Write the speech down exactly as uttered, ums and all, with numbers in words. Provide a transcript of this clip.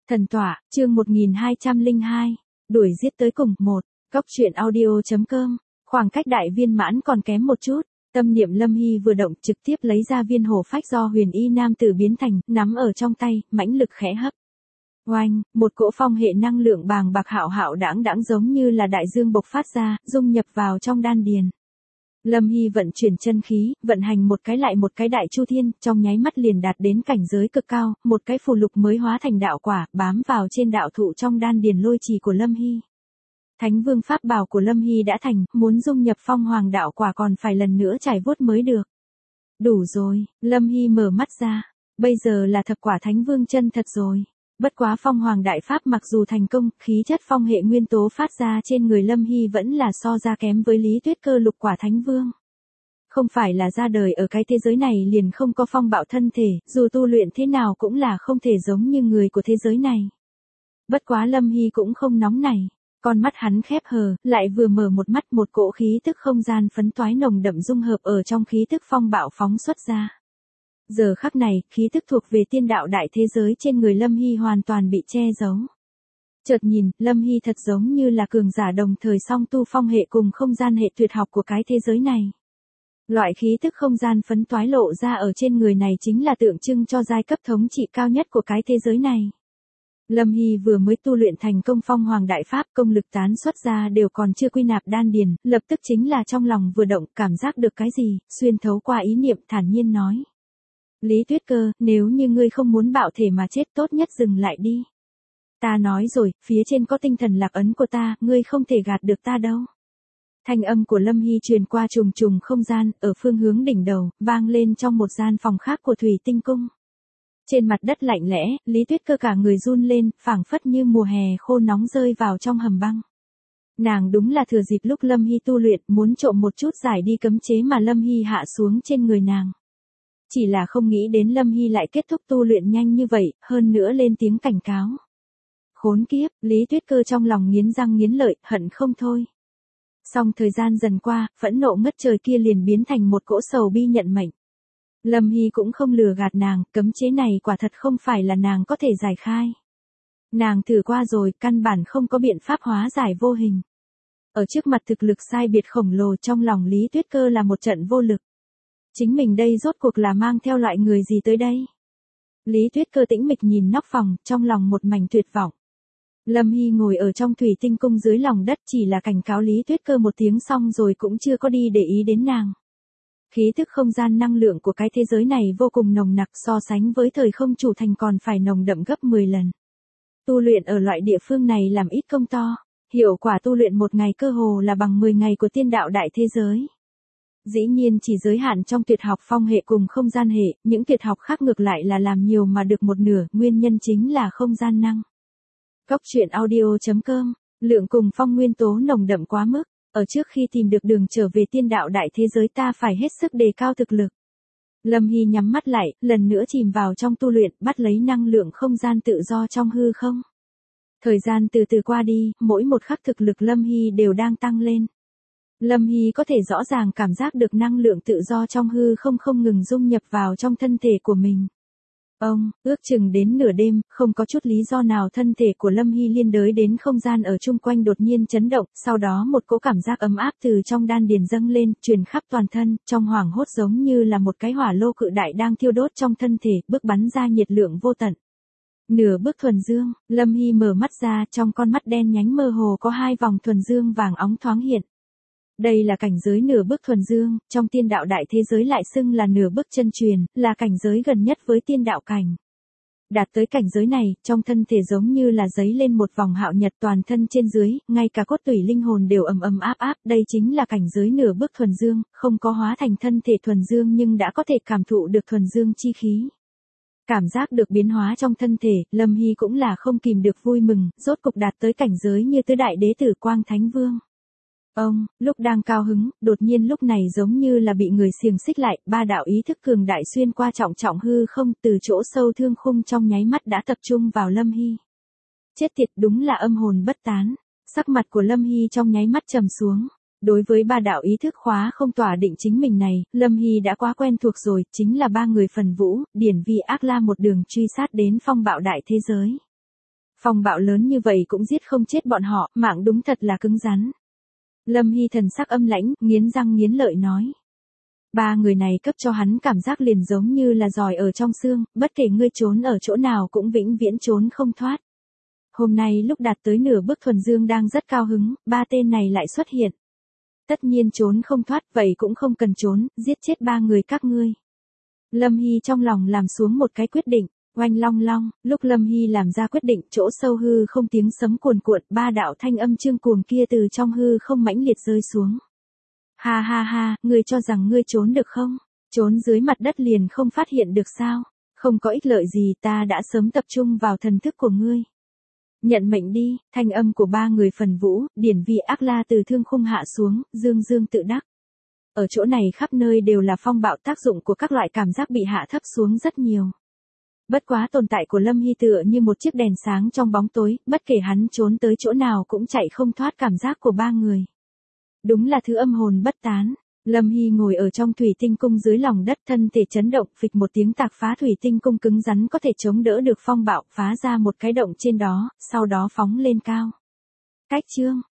Thần tọa, chương một nghìn hai trăm lẻ hai, đuổi giết tới cùng, một, Cóc truyện audio.com, khoảng cách đại viên mãn còn kém một chút, tâm niệm Lâm Hy vừa động trực tiếp lấy ra viên hổ phách do huyền y nam tử biến thành, nắm ở trong tay, mãnh lực khẽ hấp. Oanh, một cỗ phong hệ năng lượng bàng bạc hạo hạo đãng đãng giống như là đại dương bộc phát ra, dung nhập vào trong đan điền. Lâm Hy vận chuyển chân khí, vận hành một cái lại một cái đại chu thiên, trong nháy mắt liền đạt đến cảnh giới cực cao, một cái phù lục mới hóa thành đạo quả, bám vào trên đạo thụ trong đan điền lôi trì của Lâm Hy. Thánh vương pháp bảo của Lâm Hy đã thành, muốn dung nhập phong hoàng đạo quả còn phải lần nữa trải vuốt mới được. Đủ rồi, Lâm Hy mở mắt ra, bây giờ là thập quả thánh vương chân thật rồi. Bất quá phong hoàng đại pháp mặc dù thành công, khí chất phong hệ nguyên tố phát ra trên người Lâm Hy vẫn là so ra kém với Lý Tuyết Cơ lục quả thánh vương. Không phải là ra đời ở cái thế giới này liền không có phong bạo thân thể, dù tu luyện thế nào cũng là không thể giống như người của thế giới này. Bất quá Lâm Hy cũng không nóng nảy, con mắt hắn khép hờ, lại vừa mở một mắt một cỗ khí tức không gian phấn toái nồng đậm dung hợp ở trong khí tức phong bạo phóng xuất ra. Giờ khắc này, khí tức thuộc về tiên đạo đại thế giới trên người Lâm Hy hoàn toàn bị che giấu. Chợt nhìn, Lâm Hy thật giống như là cường giả đồng thời song tu phong hệ cùng không gian hệ tuyệt học của cái thế giới này. Loại khí tức không gian phấn toái lộ ra ở trên người này chính là tượng trưng cho giai cấp thống trị cao nhất của cái thế giới này. Lâm Hy vừa mới tu luyện thành công phong hoàng đại pháp, công lực tán xuất ra đều còn chưa quy nạp đan điền, lập tức chính là trong lòng vừa động cảm giác được cái gì, xuyên thấu qua ý niệm thản nhiên nói. Lý Tuyết Cơ, nếu như ngươi không muốn bạo thể mà chết tốt nhất dừng lại đi. Ta nói rồi, phía trên có tinh thần lạc ấn của ta, ngươi không thể gạt được ta đâu. Thanh âm của Lâm Hy truyền qua trùng trùng không gian, ở phương hướng đỉnh đầu, vang lên trong một gian phòng khác của Thủy Tinh Cung. Trên mặt đất lạnh lẽ, Lý Tuyết Cơ cả người run lên, phảng phất như mùa hè khô nóng rơi vào trong hầm băng. Nàng đúng là thừa dịp lúc Lâm Hy tu luyện, muốn trộm một chút giải đi cấm chế mà Lâm Hy hạ xuống trên người nàng. Chỉ là không nghĩ đến Lâm Hy lại kết thúc tu luyện nhanh như vậy, hơn nữa lên tiếng cảnh cáo. Khốn kiếp, Lý Tuyết Cơ trong lòng nghiến răng nghiến lợi, hận không thôi. Song thời gian dần qua, phẫn nộ ngất trời kia liền biến thành một cỗ sầu bi nhận mệnh. Lâm Hy cũng không lừa gạt nàng, cấm chế này quả thật không phải là nàng có thể giải khai. Nàng thử qua rồi, căn bản không có biện pháp hóa giải vô hình. Ở trước mặt thực lực sai biệt khổng lồ trong lòng Lý Tuyết Cơ là một trận vô lực. Chính mình đây rốt cuộc là mang theo loại người gì tới đây? Lý Tuyết Cơ tĩnh mịch nhìn nóc phòng, trong lòng một mảnh tuyệt vọng. Lâm Hy ngồi ở trong Thủy Tinh Cung dưới lòng đất chỉ là cảnh cáo Lý Tuyết Cơ một tiếng xong rồi cũng chưa có đi để ý đến nàng. Khí thức không gian năng lượng của cái thế giới này vô cùng nồng nặc so sánh với thời không chủ thành còn phải nồng đậm gấp mười lần. Tu luyện ở loại địa phương này làm ít công to, hiệu quả tu luyện một ngày cơ hồ là bằng mười ngày của tiên đạo đại thế giới. Dĩ nhiên chỉ giới hạn trong tuyệt học phong hệ cùng không gian hệ, những tuyệt học khác ngược lại là làm nhiều mà được một nửa, nguyên nhân chính là không gian năng. Cóc truyện audio.com, lượng cùng phong nguyên tố nồng đậm quá mức, ở trước khi tìm được đường trở về tiên đạo đại thế giới ta phải hết sức đề cao thực lực. Lâm Hy nhắm mắt lại, lần nữa chìm vào trong tu luyện, bắt lấy năng lượng không gian tự do trong hư không. Thời gian từ từ qua đi, mỗi một khắc thực lực Lâm Hy đều đang tăng lên. Lâm Hy có thể rõ ràng cảm giác được năng lượng tự do trong hư không không ngừng dung nhập vào trong thân thể của mình. Ông, ước chừng đến nửa đêm, không có chút lý do nào thân thể của Lâm Hy liên đới đến không gian ở chung quanh đột nhiên chấn động, sau đó một cỗ cảm giác ấm áp từ trong đan điền dâng lên, truyền khắp toàn thân, trong hoảng hốt giống như là một cái hỏa lô cự đại đang thiêu đốt trong thân thể, bức bắn ra nhiệt lượng vô tận. Nửa bước thuần dương, Lâm Hy mở mắt ra, trong con mắt đen nhánh mơ hồ có hai vòng thuần dương vàng óng thoáng hiện. Đây là cảnh giới nửa bước thuần dương, trong tiên đạo đại thế giới lại xưng là nửa bước chân truyền, là cảnh giới gần nhất với tiên đạo cảnh. Đạt tới cảnh giới này, trong thân thể giống như là giấy lên một vòng hạo nhật toàn thân trên dưới, ngay cả cốt tủy linh hồn đều ầm ầm áp áp, đây chính là cảnh giới nửa bước thuần dương, không có hóa thành thân thể thuần dương nhưng đã có thể cảm thụ được thuần dương chi khí. Cảm giác được biến hóa trong thân thể, Lâm Hy cũng là không kìm được vui mừng, rốt cục đạt tới cảnh giới như tứ đại đế tử Quang Thánh Vương. Ông, lúc đang cao hứng, đột nhiên lúc này giống như là bị người xiềng xích lại, ba đạo ý thức cường đại xuyên qua trọng trọng hư không, từ chỗ sâu thương khung trong nháy mắt đã tập trung vào Lâm Hy. Chết tiệt, đúng là âm hồn bất tán, sắc mặt của Lâm Hy trong nháy mắt trầm xuống. Đối với ba đạo ý thức khóa không tỏa định chính mình này, Lâm Hy đã quá quen thuộc rồi, chính là ba người Phần Vũ, Điển Vi Ác La một đường truy sát đến phong bạo đại thế giới. Phong bạo lớn như vậy cũng giết không chết bọn họ, mạng đúng thật là cứng rắn. Lâm Hy thần sắc âm lãnh, nghiến răng nghiến lợi nói. Ba người này cấp cho hắn cảm giác liền giống như là giòi ở trong xương, bất kể ngươi trốn ở chỗ nào cũng vĩnh viễn trốn không thoát. Hôm nay lúc đạt tới nửa bước Thuần Dương đang rất cao hứng, ba tên này lại xuất hiện. Tất nhiên trốn không thoát, vậy cũng không cần trốn, giết chết ba người các ngươi. Lâm Hy trong lòng làm xuống một cái quyết định, oanh long long, lúc Lâm Hy làm ra quyết định, chỗ sâu hư không tiếng sấm cuồn cuộn, ba đạo thanh âm trương cuồng kia từ trong hư không mãnh liệt rơi xuống. Ha ha ha, ngươi cho rằng ngươi trốn được không? Trốn dưới mặt đất liền không phát hiện được sao? Không có ích lợi gì, ta đã sớm tập trung vào thần thức của ngươi. Nhận mệnh đi, thanh âm của ba người Phần Vũ, Điển Vi Ác La từ thương khung hạ xuống, dương dương tự đắc. Ở chỗ này khắp nơi đều là phong bạo, tác dụng của các loại cảm giác bị hạ thấp xuống rất nhiều. Bất quá tồn tại của Lâm Hy tựa như một chiếc đèn sáng trong bóng tối, bất kể hắn trốn tới chỗ nào cũng chạy không thoát cảm giác của ba người. Đúng là thứ âm hồn bất tán. Lâm Hy ngồi ở trong thủy tinh cung dưới lòng đất, thân thể chấn động, phịch một tiếng tạc phá thủy tinh cung cứng rắn có thể chống đỡ được phong bạo, phá ra một cái động trên đó, sau đó phóng lên cao. Cách chương